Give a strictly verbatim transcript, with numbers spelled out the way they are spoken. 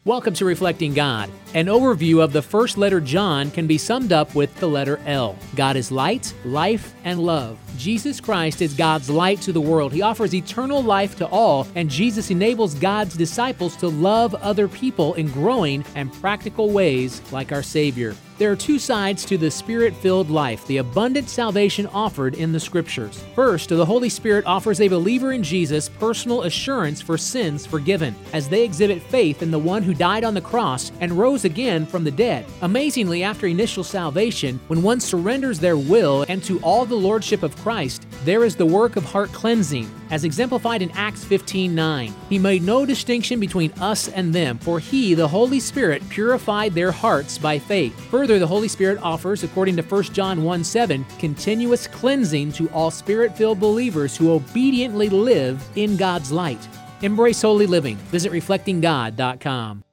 Welcome to Reflecting God. An overview of the first letter John can be summed up with the letter L. God is light, life, and love. Jesus Christ is God's light to the world. He offers eternal life to all, and Jesus enables God's disciples to love other people in growing and practical ways like our Savior. There are two sides to the Spirit-filled life, the abundant salvation offered in the Scriptures. First, the Holy Spirit offers a believer in Jesus personal assurance for sins forgiven, as they exhibit faith in the one who died on the cross and rose again from the dead. Amazingly, after initial salvation, when one surrenders their will and to all the lordship of Christ, there is the work of heart cleansing, as exemplified in Acts fifteen nine. He made no distinction between us and them, for He, the Holy Spirit, purified their hearts by faith. Further, the Holy Spirit offers, according to First John one seven, continuous cleansing to all Spirit-filled believers who obediently live in God's light. Embrace holy living. Visit reflecting god dot com.